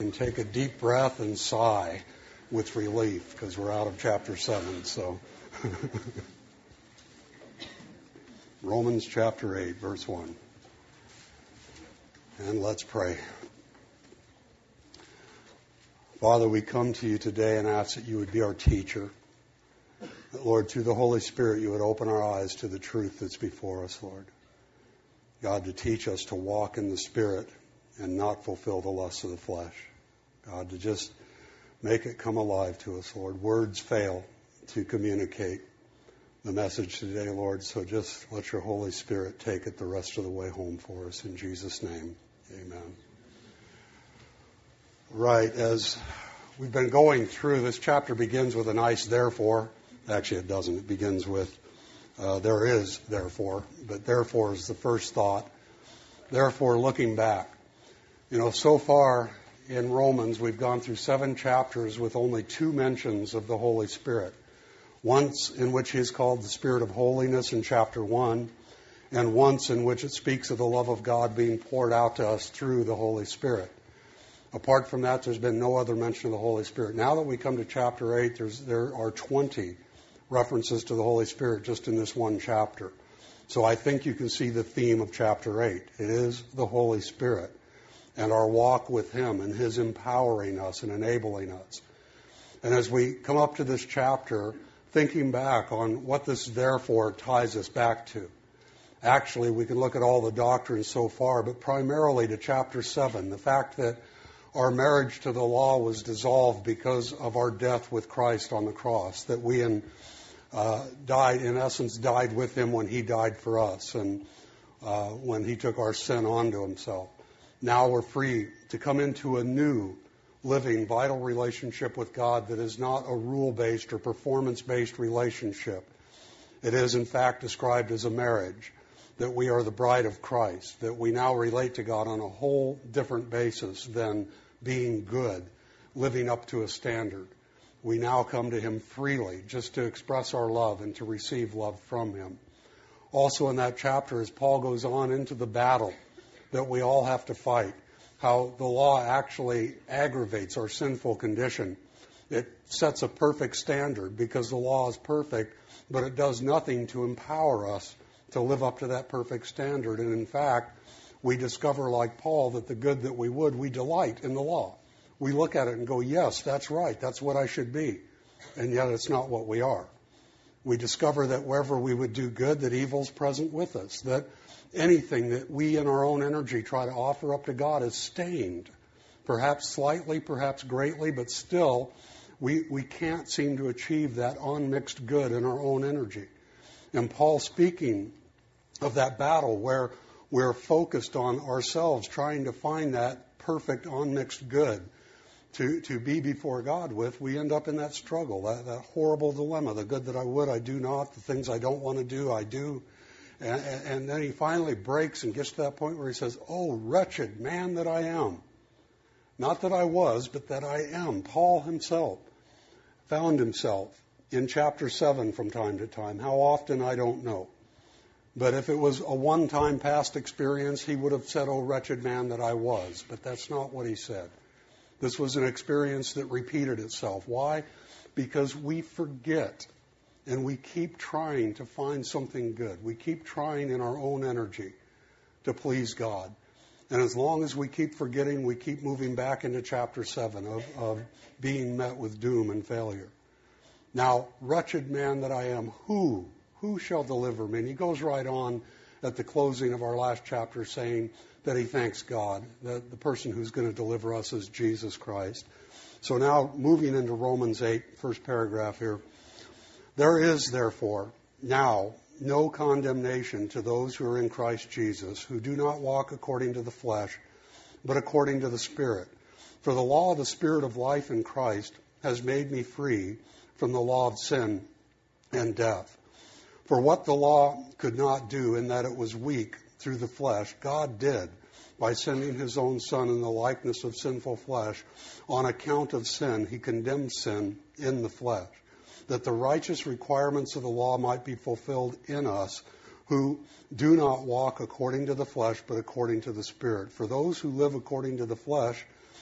And take a deep breath and sigh with relief because we're out of chapter 7. So, Romans chapter 8, verse 1. And let's pray. Father, we come to you today and ask that you would be our teacher. That, Lord, through the Holy Spirit, you would open our eyes to the truth that's before us, Lord. God, to teach us to walk in the Spirit and not fulfill the lusts of the flesh. God, to just make it come alive to us, Lord. Words fail to communicate the message today, Lord, so just let your Holy Spirit take it the rest of the way home for us. In Jesus' name, amen. Right, as we've been going through, this chapter begins with a nice therefore. Actually, it doesn't. It begins with there is therefore, but therefore is the first thought. Therefore, looking back. You know, so far in Romans, we've gone through 7 chapters with only 2 mentions of the Holy Spirit. Once in which he is called the Spirit of holiness in chapter 1, and once in which it speaks of the love of God being poured out to us through the Holy Spirit. Apart from that, there's been no other mention of the Holy Spirit. Now that we come to chapter 8, there are 20 references to the Holy Spirit just in this one chapter. So I think you can see the theme of chapter 8. It is the Holy Spirit and our walk with him and his empowering us and enabling us. And as we come up to this chapter, thinking back on what this therefore ties us back to. Actually, we can look at all the doctrines so far, but primarily to chapter 7, the fact that our marriage to the law was dissolved because of our death with Christ on the cross, that we in essence died with him when he died for us and when he took our sin onto himself. Now we're free to come into a new, living, vital relationship with God that is not a rule-based or performance-based relationship. It is, in fact, described as a marriage, that we are the bride of Christ, that we now relate to God on a whole different basis than being good, living up to a standard. We now come to him freely, just to express our love and to receive love from him. Also in that chapter, as Paul goes on into the battle that we all have to fight, how the law actually aggravates our sinful condition. It sets a perfect standard because the law is perfect, but it does nothing to empower us to live up to that perfect standard. And in fact, we discover, like Paul, that the good that we delight in the law. We look at it and go, yes, that's right, that's what I should be. And yet it's not what we are. We discover that wherever we would do good, that evil's present with us, that anything that we in our own energy try to offer up to God is stained, perhaps slightly, perhaps greatly, but still we can't seem to achieve that unmixed good in our own energy. And Paul, speaking of that battle where we're focused on ourselves, trying to find that perfect unmixed good to be before God with, we end up in that struggle, that horrible dilemma. The good that I would, I do not. The things I don't want to do, I do. And then he finally breaks and gets to that point where he says, oh, wretched man that I am. Not that I was, but that I am. Paul himself found himself in chapter 7 from time to time. How often, I don't know. But if it was a one-time past experience, he would have said, oh, wretched man that I was. But that's not what he said. This was an experience that repeated itself. Why? Because we forget. And we keep trying to find something good. We keep trying in our own energy to please God. And as long as we keep forgetting, we keep moving back into chapter 7 of being met with doom and failure. Now, wretched man that I am, who shall deliver me? And he goes right on at the closing of our last chapter saying that he thanks God, that the person who's going to deliver us is Jesus Christ. So now, moving into Romans 8, first paragraph here. There is, therefore, now no condemnation to those who are in Christ Jesus, who do not walk according to the flesh, but according to the Spirit. For the law of the Spirit of life in Christ has made me free from the law of sin and death. For what the law could not do, in that it was weak through the flesh, God did by sending his own Son in the likeness of sinful flesh. On account of sin, he condemned sin in the flesh, that the righteous requirements of the law might be fulfilled in us, who do not walk according to the flesh, but according to the Spirit. For those who live according to the flesh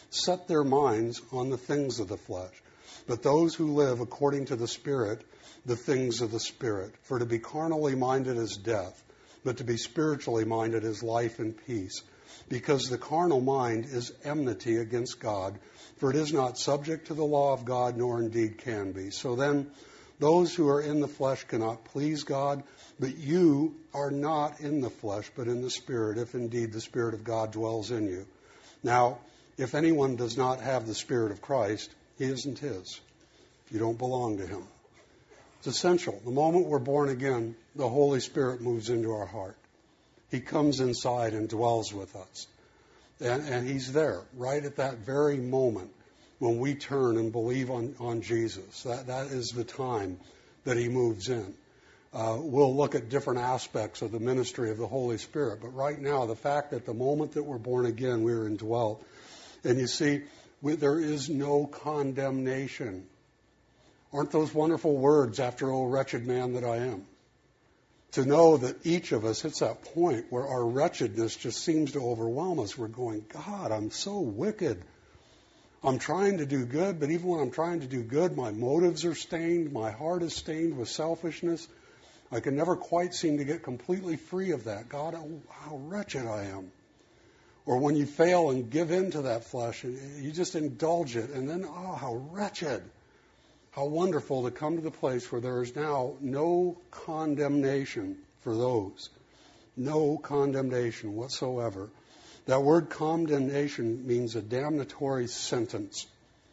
set their minds on the things of the flesh. But those who live according to the Spirit, the things of the Spirit. For to be carnally minded is death, but to be spiritually minded is life and peace. Because the carnal mind is enmity against God, for it is not subject to the law of God, nor indeed can be. So then, those who are in the flesh cannot please God, but you are not in the flesh, but in the Spirit, if indeed the Spirit of God dwells in you. Now, if anyone does not have the Spirit of Christ, he isn't his. You don't belong to him. It's essential. The moment we're born again, the Holy Spirit moves into our heart. He comes inside and dwells with us. And he's there right at that very moment when we turn and believe on Jesus. That is the time that he moves in. We'll look at different aspects of the ministry of the Holy Spirit. But right now, the fact that the moment that we're born again, we're indwelt. And you see, there is no condemnation. Aren't those wonderful words, after, O wretched man that I am? To know that each of us hits that point where our wretchedness just seems to overwhelm us. We're going, God, I'm so wicked. I'm trying to do good, but even when I'm trying to do good, my motives are stained, my heart is stained with selfishness. I can never quite seem to get completely free of that. God, oh, how wretched I am. Or when you fail and give in to that flesh, and you just indulge it, and then, oh, how wretched. How wonderful to come to the place where there is now no condemnation for those. No condemnation whatsoever. That word condemnation means a damnatory sentence.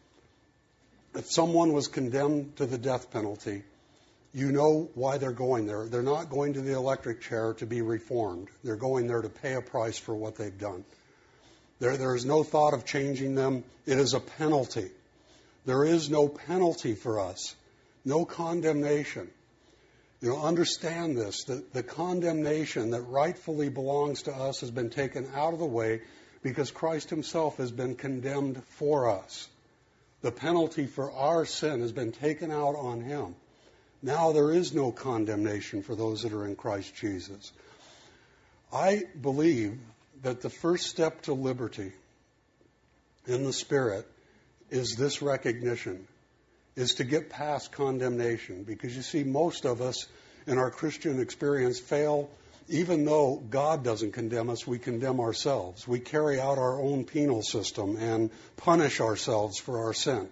If someone was condemned to the death penalty, you know why they're going there. They're not going to the electric chair to be reformed. They're going there to pay a price for what they've done. There is no thought of changing them. It is a penalty. There is no penalty for us. No condemnation. You know, understand this, that the condemnation that rightfully belongs to us has been taken out of the way because Christ himself has been condemned for us. The penalty for our sin has been taken out on him. Now there is no condemnation for those that are in Christ Jesus. I believe that the first step to liberty in the Spirit is this recognition, is to get past condemnation. Because you see, most of us in our Christian experience fail. Even though God doesn't condemn us, we condemn ourselves. We carry out our own penal system and punish ourselves for our sin.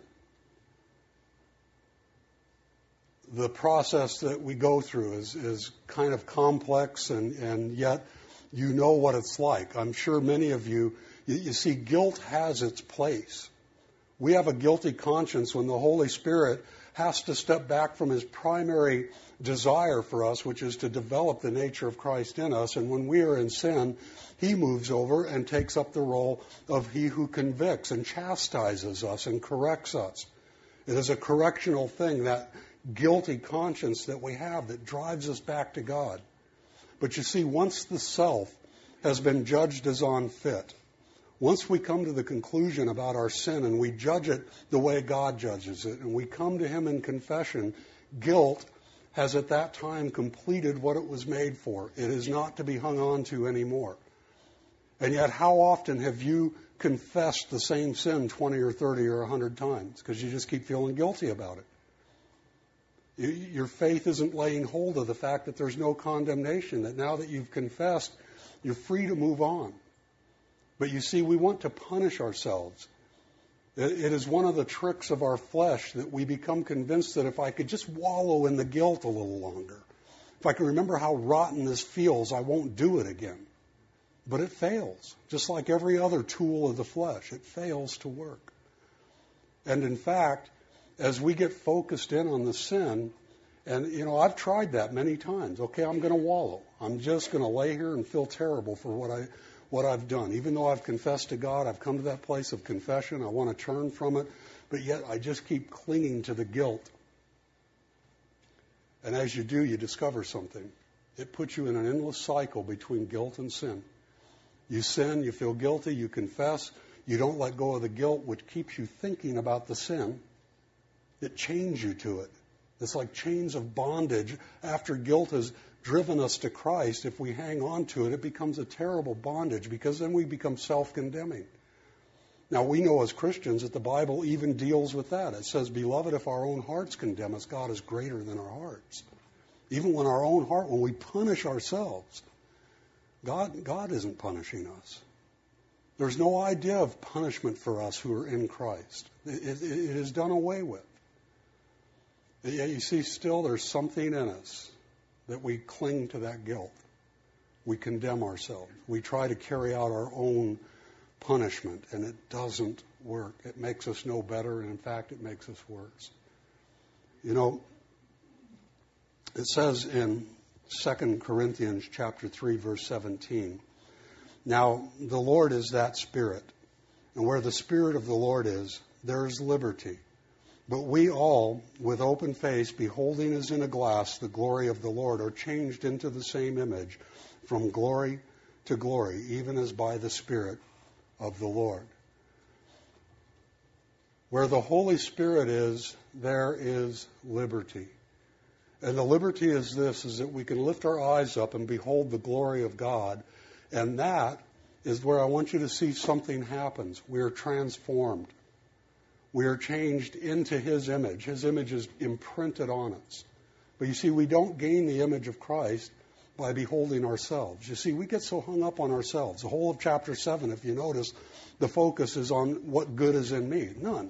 The process that we go through is kind of complex, and yet you know what it's like. I'm sure many of you see, guilt has its place. We have a guilty conscience when the Holy Spirit has to step back from his primary desire for us, which is to develop the nature of Christ in us. And when we are in sin, he moves over and takes up the role of he who convicts and chastises us and corrects us. It is a correctional thing, that guilty conscience that we have that drives us back to God. But you see, once the self has been judged as unfit, once we come to the conclusion about our sin and we judge it the way God judges it, and we come to him in confession, guilt has at that time completed what it was made for. It is not to be hung on to anymore. And yet, how often have you confessed the same sin 20 or 30 or 100 times because you just keep feeling guilty about it? Your faith isn't laying hold of the fact that there's no condemnation, that now that you've confessed, you're free to move on. But you see, we want to punish ourselves. It is one of the tricks of our flesh that we become convinced that if I could just wallow in the guilt a little longer, if I can remember how rotten this feels, I won't do it again. But it fails. Just like every other tool of the flesh, it fails to work. And in fact, as we get focused in on the sin, and, you know, I've tried that many times. Okay, I'm going to wallow. I'm just going to lay here and feel terrible for what I've done. Even though I've confessed to God, I've come to that place of confession. I want to turn from it, but yet I just keep clinging to the guilt. And as you do, you discover something. It puts you in an endless cycle between guilt and sin. You sin, you feel guilty, you confess, you don't let go of the guilt, which keeps you thinking about the sin. It chains you to it. It's like chains of bondage. After guilt has driven us to Christ, if we hang on to it, it becomes a terrible bondage, because then we become self-condemning. Now, we know as Christians that the Bible even deals with that. It says, beloved, if our own hearts condemn us, God is greater than our hearts. Even when our own heart, when we punish ourselves, God isn't punishing us. There's no idea of punishment for us who are in Christ. It is done away with. Yet you see, still there's something in us that we cling to that guilt. We condemn ourselves. We try to carry out our own punishment, and it doesn't work. It makes us no better, and in fact, it makes us worse. You know, it says in 2 Corinthians chapter 3, verse 17, now the Lord is that Spirit, and where the Spirit of the Lord is, there is liberty. But we all, with open face, beholding as in a glass the glory of the Lord, are changed into the same image, from glory to glory, even as by the Spirit of the Lord. Where the Holy Spirit is, there is liberty. And the liberty is this, is that we can lift our eyes up and behold the glory of God. And that is where I want you to see something happens. We are transformed. We are changed into His image. His image is imprinted on us. But you see, we don't gain the image of Christ by beholding ourselves. You see, we get so hung up on ourselves. The whole of chapter 7, if you notice, the focus is on what good is in me. None.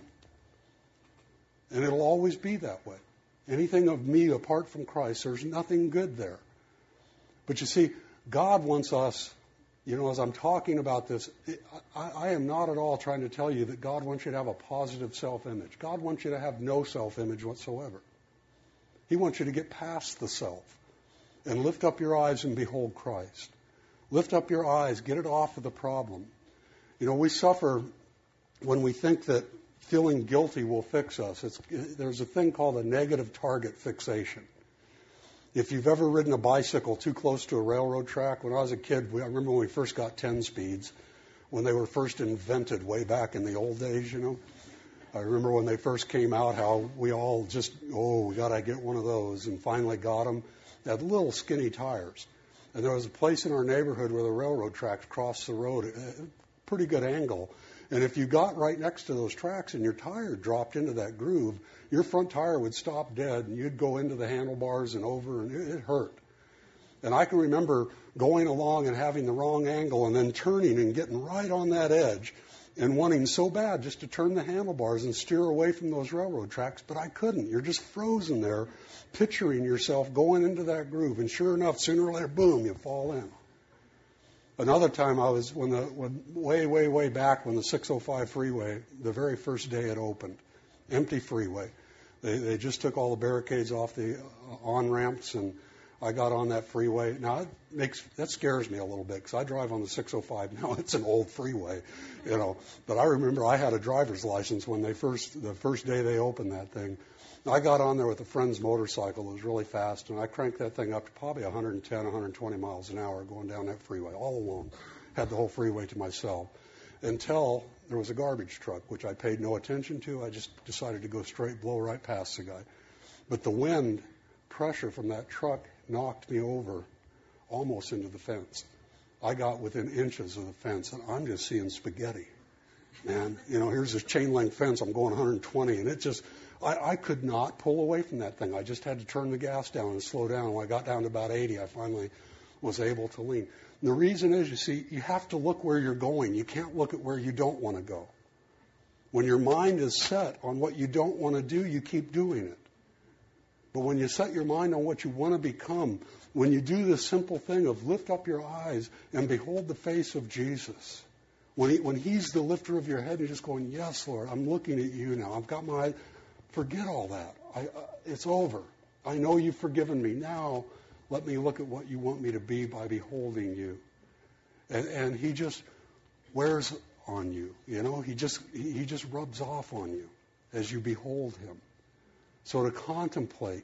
And it'll always be that way. Anything of me apart from Christ, there's nothing good there. But you see, God wants us, you know, as I'm talking about this, I am not at all trying to tell you that God wants you to have a positive self-image. God wants you to have no self-image whatsoever. He wants you to get past the self and lift up your eyes and behold Christ. Lift up your eyes, get it off of the problem. You know, we suffer when we think that feeling guilty will fix us. There's a thing called a negative target fixation. If you've ever ridden a bicycle too close to a railroad track, when I was a kid, I remember when we first got 10 speeds, when they were first invented way back in the old days, you know. I remember when they first came out, how we all just, we got to get one of those, and finally got them. They had little skinny tires. And there was a place in our neighborhood where the railroad tracks crossed the road at a pretty good angle. And if you got right next to those tracks and your tire dropped into that groove, your front tire would stop dead and you'd go into the handlebars and over, and it hurt. And I can remember going along and having the wrong angle and then turning and getting right on that edge and wanting so bad just to turn the handlebars and steer away from those railroad tracks, but I couldn't. You're just frozen there, picturing yourself going into that groove, and sure enough, sooner or later, boom, you fall in. Another time I was way back when the 605 freeway, the very first day it opened, empty freeway. They just took all the barricades off the on-ramps, and I got on that freeway. Now, that scares me a little bit because I drive on the 605 now. It's an old freeway, you know. But I remember I had a driver's license when the first day they opened that thing. I got on there with a friend's motorcycle. It was really fast, and I cranked that thing up to probably 110, 120 miles an hour going down that freeway all alone. Had the whole freeway to myself until there was a garbage truck, which I paid no attention to. I just decided to go straight, blow right past the guy. But the wind pressure from that truck knocked me over almost into the fence. I got within inches of the fence, and I'm just seeing spaghetti. Man, you know, here's this chain link fence. I'm going 120, and it just, I could not pull away from that thing. I just had to turn the gas down and slow down. When I got down to about 80, I finally was able to lean. And the reason is, you see, you have to look where you're going. You can't look at where you don't want to go. When your mind is set on what you don't want to do, you keep doing it. But when you set your mind on what you want to become, when you do this simple thing of lift up your eyes and behold the face of Jesus, when He's the lifter of your head, you're just going, yes, Lord, I'm looking at you now. I've got my, forget all that. It's over. I know you've forgiven me. Now let me look at what you want me to be by beholding you. And He just wears on you. You know, He just rubs off on you as you behold Him. So to contemplate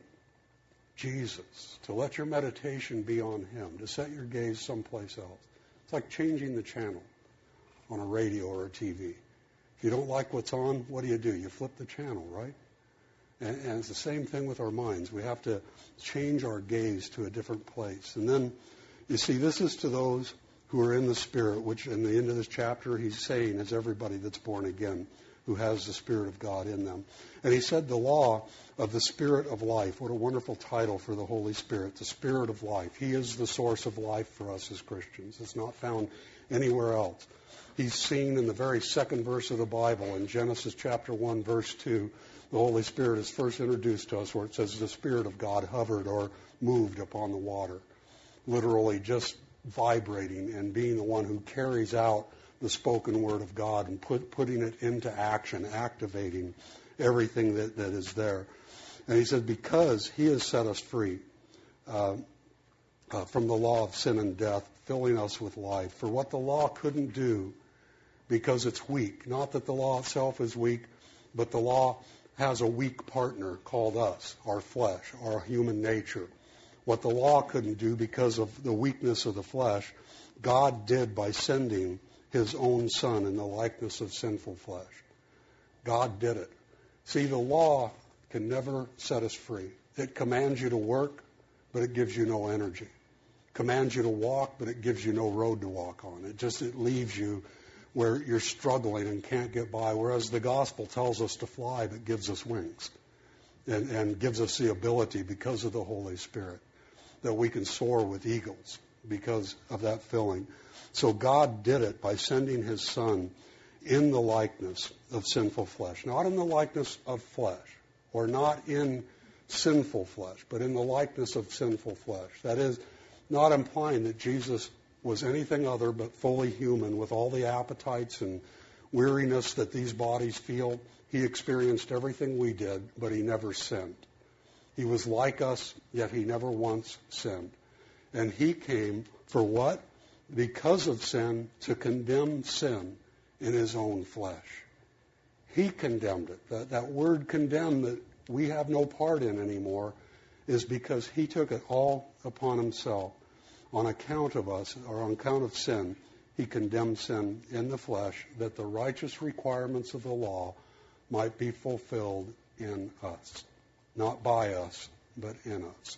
Jesus, to let your meditation be on Him, to set your gaze someplace else. It's like changing the channel on a radio or a TV. If you don't like what's on, what do? You flip the channel, right? And it's the same thing with our minds. We have to change our gaze to a different place. And then, you see, this is to those who are in the Spirit, which in the end of this chapter he's saying is everybody that's born again, who has the Spirit of God in them. And he said the law of the Spirit of life. What a wonderful title for the Holy Spirit, the Spirit of life. He is the source of life for us as Christians. It's not found anywhere else. He's seen in the very second verse of the Bible, in Genesis chapter 1, verse 2, the Holy Spirit is first introduced to us where it says the Spirit of God hovered or moved upon the water. Literally just vibrating and being the one who carries out the spoken word of God and putting it into action, activating everything that is there. And he said, because he has set us free from the law of sin and death, filling us with life. For what the law couldn't do, because it's weak. Not that the law itself is weak, but the law has a weak partner called us, our flesh, our human nature. What the law couldn't do because of the weakness of the flesh, God did by sending his own Son in the likeness of sinful flesh. God did it. See, the law can never set us free. It commands you to work, but it gives you no energy. Commands you to walk, but it gives you no road to walk on. It leaves you where you're struggling and can't get by, whereas the gospel tells us to fly, but gives us wings and gives us the ability, because of the Holy Spirit, that we can soar with eagles because of that filling. So God did it by sending his Son in the likeness of sinful flesh. Not in the likeness of flesh, or not in sinful flesh, but in the likeness of sinful flesh. That is, not implying that Jesus was anything other but fully human with all the appetites and weariness that these bodies feel. He experienced everything we did, but he never sinned. He was like us, yet he never once sinned. And he came for what? Because of sin, to condemn sin in his own flesh. He condemned it. That word condemn that we have no part in anymore is because he took it all upon himself. On account of us, or on account of sin, he condemned sin in the flesh, that the righteous requirements of the law might be fulfilled in us. Not by us, but in us.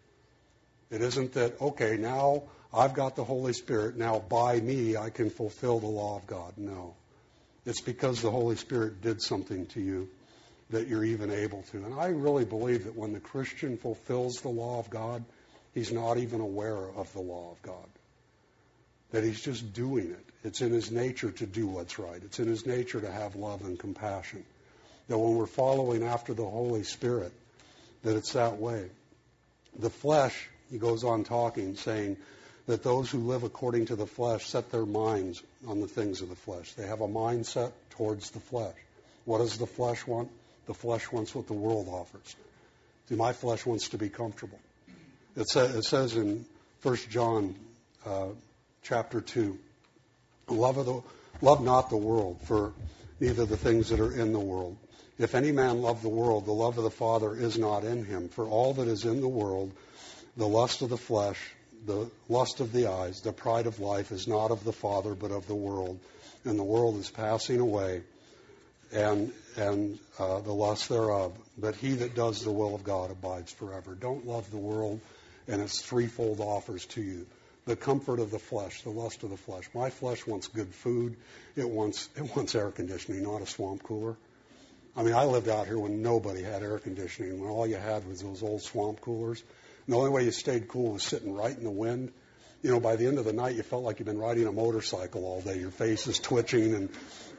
It isn't that, okay, now I've got the Holy Spirit, now by me I can fulfill the law of God. No. It's because the Holy Spirit did something to you that you're even able to. And I really believe that when the Christian fulfills the law of God, he's not even aware of the law of God. That he's just doing it. It's in his nature to do what's right. It's in his nature to have love and compassion. That when we're following after the Holy Spirit, that it's that way. The flesh, he goes on talking, saying that those who live according to the flesh set their minds on the things of the flesh. They have a mindset towards the flesh. What does the flesh want? The flesh wants what the world offers. See, my flesh wants to be comfortable. It says in 1 John chapter 2, love not the world, for neither the things that are in the world. If any man love the world, the love of the Father is not in him. For all that is in the world, the lust of the flesh, the lust of the eyes, the pride of life is not of the Father, but of the world. And the world is passing away, and the lust thereof. But he that does the will of God abides forever. Don't love the world and its threefold offers to you. The comfort of the flesh, the lust of the flesh. My flesh wants good food. It wants air conditioning, not a swamp cooler. I mean, I lived out here when nobody had air conditioning, when all you had was those old swamp coolers. And the only way you stayed cool was sitting right in the wind. You know, by the end of the night, you felt like you've been riding a motorcycle all day. Your face is twitching and,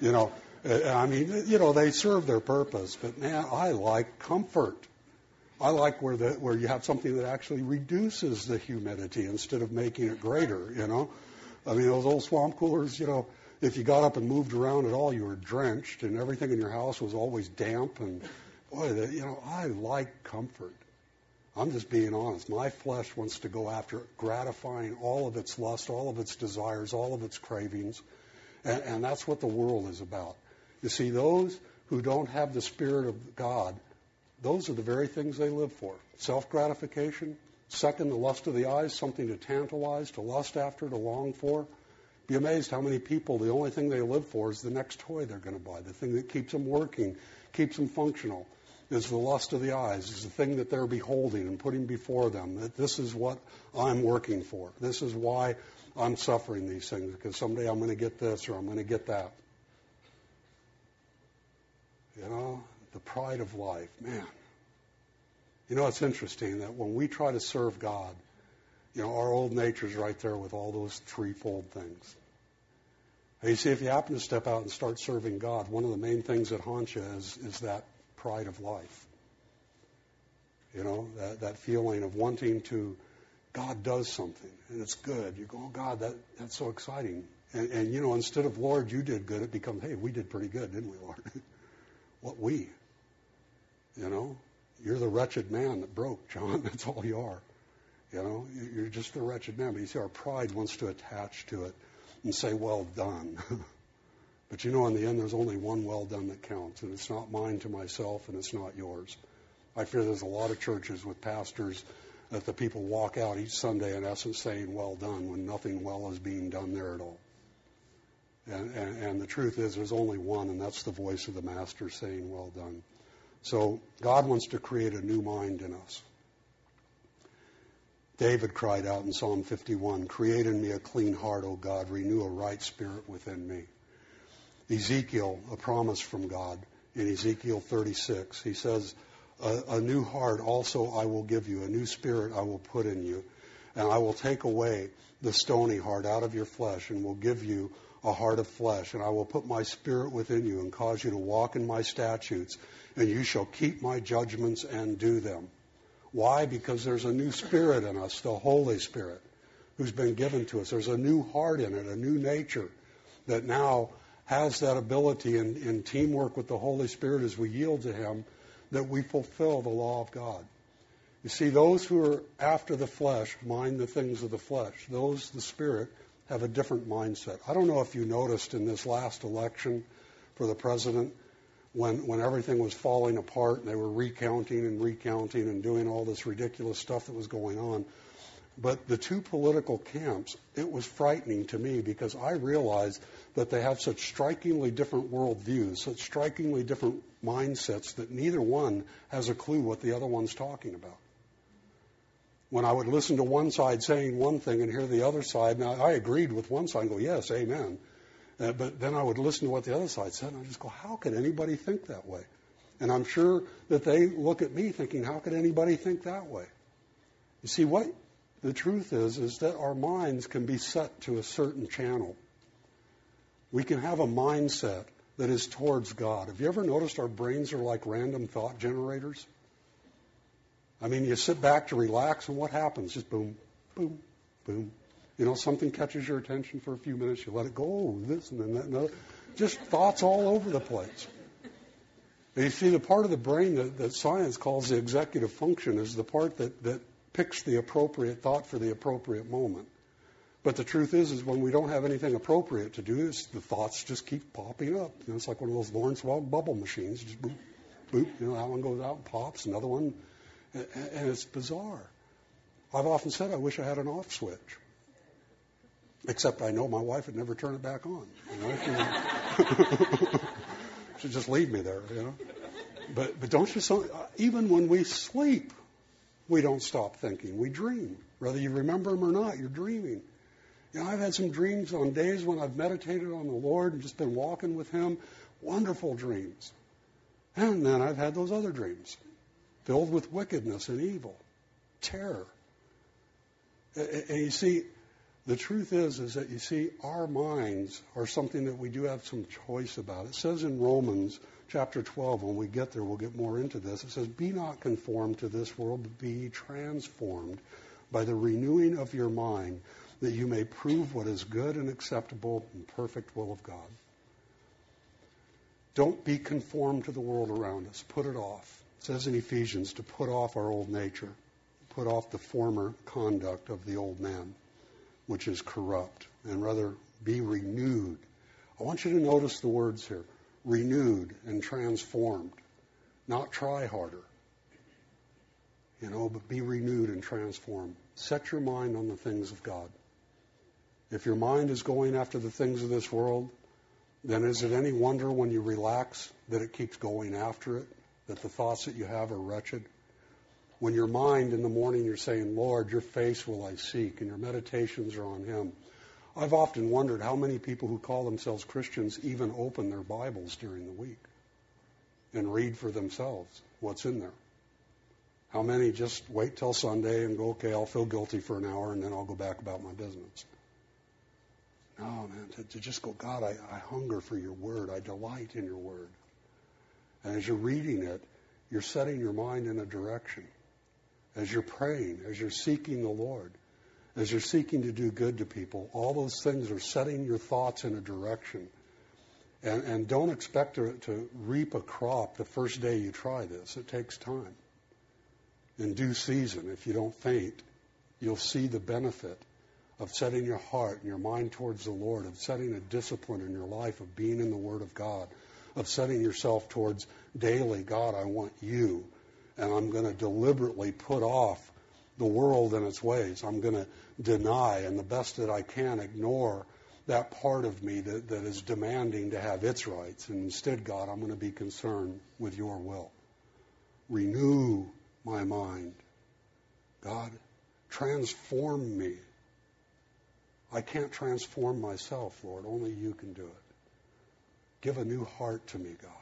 they serve their purpose. But, man, I like comfort. I like where you have something that actually reduces the humidity instead of making it greater, I mean, those old swamp coolers, if you got up and moved around at all, you were drenched, and everything in your house was always damp. And, boy, I like comfort. I'm just being honest. My flesh wants to go after gratifying all of its lust, all of its desires, all of its cravings. And that's what the world is about. You see, those who don't have the Spirit of God, those are the very things they live for. Self-gratification. Second, the lust of the eyes, something to tantalize, to lust after, to long for. Be amazed how many people, the only thing they live for is the next toy they're going to buy. The thing that keeps them working, keeps them functional, is the lust of the eyes, is the thing that they're beholding and putting before them, that this is what I'm working for. This is why I'm suffering these things because someday I'm going to get this or I'm going to get that. You know, the pride of life, man. You know, it's interesting that when we try to serve God, you know, our old nature's right there with all those threefold things. And you see, if you happen to step out and start serving God, one of the main things that haunts you is that pride of life. You know, that feeling of wanting to, God does something, and it's good. You go, oh, God, that's so exciting. And, you know, instead of, Lord, you did good, it becomes, hey, we did pretty good, didn't we, Lord? What we? You know? You're the wretched man that broke, John. That's all you are. You know? You're just a wretched man. But you see, our pride wants to attach to it and say, well done. But you know, in the end, there's only one well done that counts, and it's not mine to myself, and it's not yours. I fear there's a lot of churches with pastors that the people walk out each Sunday in essence saying, well done, when nothing well is being done there at all. And the truth is there's only one, and that's the voice of the Master saying, well done. So God wants to create a new mind in us. David cried out in Psalm 51, create in me a clean heart, O God, renew a right spirit within me. Ezekiel, a promise from God, in Ezekiel 36, he says, a new heart also I will give you, a new spirit I will put in you, and I will take away the stony heart out of your flesh and will give you a heart of flesh, and I will put my spirit within you and cause you to walk in my statutes, and you shall keep my judgments and do them. Why? Because there's a new spirit in us, the Holy Spirit, who's been given to us. There's a new heart in it, a new nature that now has that ability in teamwork with the Holy Spirit as we yield to Him, that we fulfill the law of God. You see, those who are after the flesh mind the things of the flesh. Those, the Spirit, have a different mindset. I don't know if you noticed in this last election for the president, when everything was falling apart and they were recounting and doing all this ridiculous stuff that was going on. But the two political camps, it was frightening to me because I realized that they have such strikingly different worldviews, such strikingly different mindsets that neither one has a clue what the other one's talking about. When I would listen to one side saying one thing and hear the other side, now I agreed with one side and go, yes, amen. But then I would listen to what the other side said and I just go, how could anybody think that way? And I'm sure that they look at me thinking, how could anybody think that way? You see, what the truth is that our minds can be set to a certain channel. We can have a mindset that is towards God. Have you ever noticed our brains are like random thought generators? I mean, you sit back to relax, and what happens? Just boom, boom, boom. You know, something catches your attention for a few minutes, you let it go, oh, this and then that and that. Just thoughts all over the place. And you see, the part of the brain that science calls the executive function is the part that picks the appropriate thought for the appropriate moment. But the truth is when we don't have anything appropriate to do, the thoughts just keep popping up. You know, it's like one of those Lawrence Welk bubble machines. Just boop, boop. You know, that one goes out and pops, another one. And it's bizarre. I've often said I wish I had an off switch. Except I know my wife would never turn it back on. You know? She'd just leave me there, you know. But don't you, even when we sleep, we don't stop thinking. We dream. Whether you remember them or not, you're dreaming. You know, I've had some dreams on days when I've meditated on the Lord and just been walking with Him. Wonderful dreams. And then I've had those other dreams filled with wickedness and evil, terror. And you see, the truth is that, you see, our minds are something that we do have some choice about. It says in Romans chapter 12, when we get there, we'll get more into this. It says, be not conformed to this world, but be transformed by the renewing of your mind, that you may prove what is good and acceptable and perfect will of God. Don't be conformed to the world around us. Put it off. It says in Ephesians to put off our old nature, put off the former conduct of the old man, which is corrupt, and rather be renewed. I want you to notice the words here. Renewed and transformed. Not try harder. You know, but be renewed and transformed. Set your mind on the things of God. If your mind is going after the things of this world, then is it any wonder when you relax that it keeps going after it, that the thoughts that you have are wretched? When your mind in the morning you're saying, Lord, your face will I seek, and your meditations are on Him, I've often wondered how many people who call themselves Christians even open their Bibles during the week and read for themselves what's in there. How many just wait till Sunday and go, okay, I'll feel guilty for an hour and then I'll go back about my business. No, man, to just go, God, I hunger for your word. I delight in your word. And as you're reading it, you're setting your mind in a direction. As you're praying, as you're seeking the Lord, as you're seeking to do good to people, all those things are setting your thoughts in a direction. And don't expect to reap a crop the first day you try this. It takes time. In due season, if you don't faint, you'll see the benefit of setting your heart and your mind towards the Lord, of setting a discipline in your life, of being in the Word of God, of setting yourself towards daily, God, I want you, and I'm going to deliberately put off the world and its ways. I'm going to deny, and the best that I can, ignore that part of me that is demanding to have its rights. And instead, God, I'm going to be concerned with your will. Renew my mind. God, transform me. I can't transform myself, Lord. Only you can do it. Give a new heart to me, God.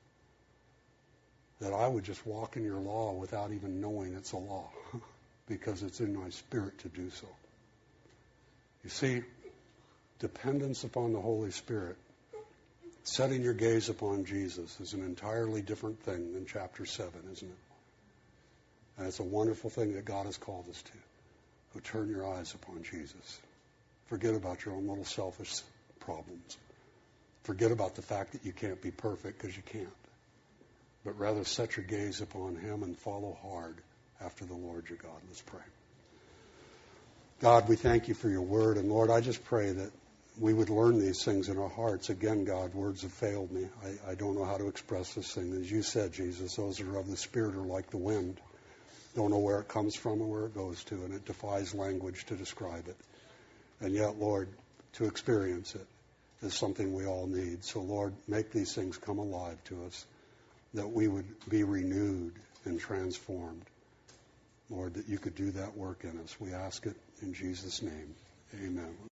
That I would just walk in your law without even knowing it's a law, because it's in my spirit to do so. You see, dependence upon the Holy Spirit, setting your gaze upon Jesus, is an entirely different thing than chapter 7, isn't it? And it's a wonderful thing that God has called us to. So turn your eyes upon Jesus. Forget about your own little selfish problems. Forget about the fact that you can't be perfect, because you can't. But rather set your gaze upon him and follow hard after the Lord your God. Let's pray. God, we thank you for your word. And Lord, I just pray that we would learn these things in our hearts. Again, God, words have failed me. I don't know how to express this thing. As you said, Jesus, those that are of the Spirit are like the wind. Don't know where it comes from or where it goes to, and it defies language to describe it. And yet, Lord, to experience it is something we all need. So, Lord, make these things come alive to us, that we would be renewed and transformed. Lord, that you could do that work in us. We ask it in Jesus' name. Amen.